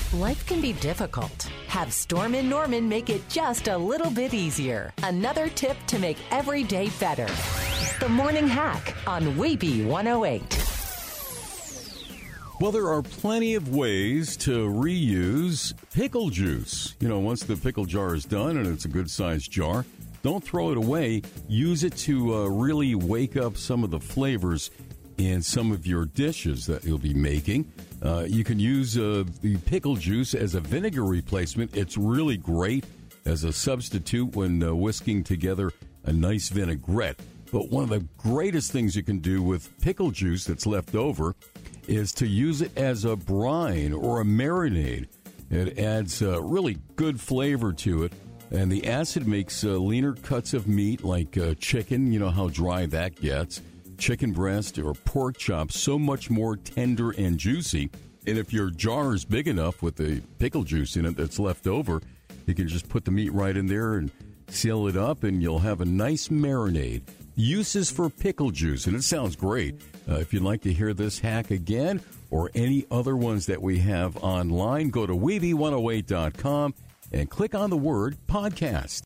Life can be difficult. Have Storm & Norman make it just a little bit easier. Another tip to make every day better. The Morning Hack on Wavy 108. Well, there are plenty of ways to reuse pickle juice. You know, once the pickle jar is done and it's a good-sized jar, don't throw it away. Use it to really wake up some of the flavors in some of your dishes that you'll be making. You can use the pickle juice as a vinegar replacement. It's really great as a substitute when whisking together a nice vinaigrette. But one of the greatest things you can do with pickle juice that's left over is to use it as a brine or a marinade. It adds really good flavor to it. And the acid makes leaner cuts of meat like chicken, you know how dry that gets, chicken breast or pork chops, so much more tender and juicy. And if your jar is big enough with the pickle juice in it that's left over, you can just put the meat right in there and seal it up, and you'll have a nice marinade. Uses for pickle juice, and it sounds great. If you'd like to hear this hack again or any other ones that we have online, go to Wavy108.com and click on the word podcast.